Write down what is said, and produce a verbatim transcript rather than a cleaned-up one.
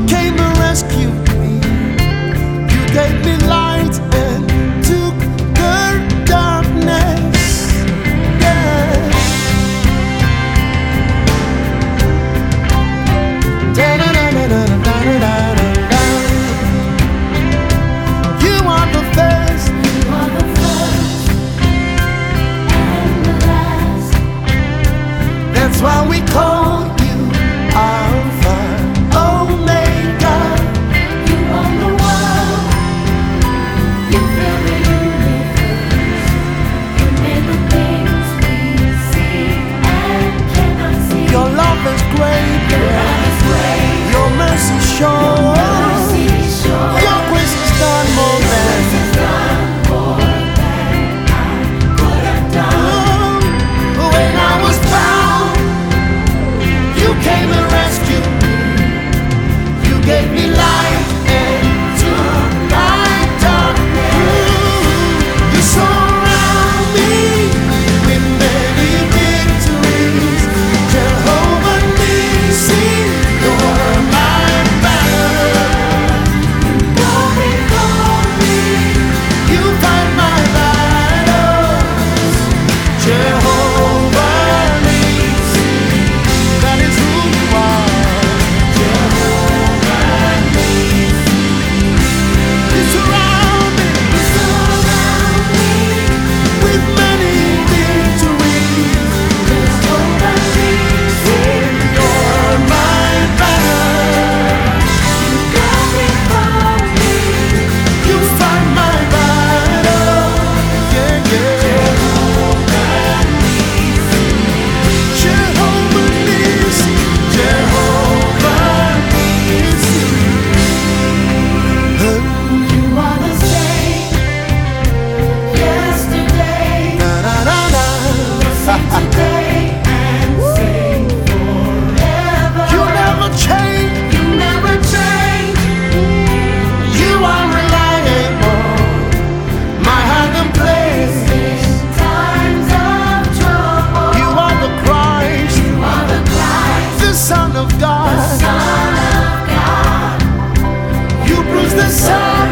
came and rescued me. You gave me light and took the darkness. Yeah. Da da da da da da da da da. You are the first. You are the first and the last. That's why we call you Alpha Omega. You own the world. You fill the universe. You made the things we see and cannot see. Your love is great. Your love is great. Your mercy sure. Mercy is sure. Your grace has done more than Grace has done more than I could have done. when I was bound. You came and rescued me. You gave me life and took my darkness. You surround me with many victories. Jehovah Nissi, you're my banner. Go before me. You fight my battles. Jehovah Nissi, that is who you are. Jehovah Nissi, you surround me, You surround me. with many victories. Jehovah Nissi. You're my banner. Go before me. You fight my battle. Yeah, yeah. Jehovah Nissi, Jehovah Nissi. You are the same yesterday, Da da da da. same today, and same forever. You never change. You never change. You are reliable. My hiding place. In times of trouble, You are the Christ, you are the Christ, the Son of God. Son of God. You bruise the sun.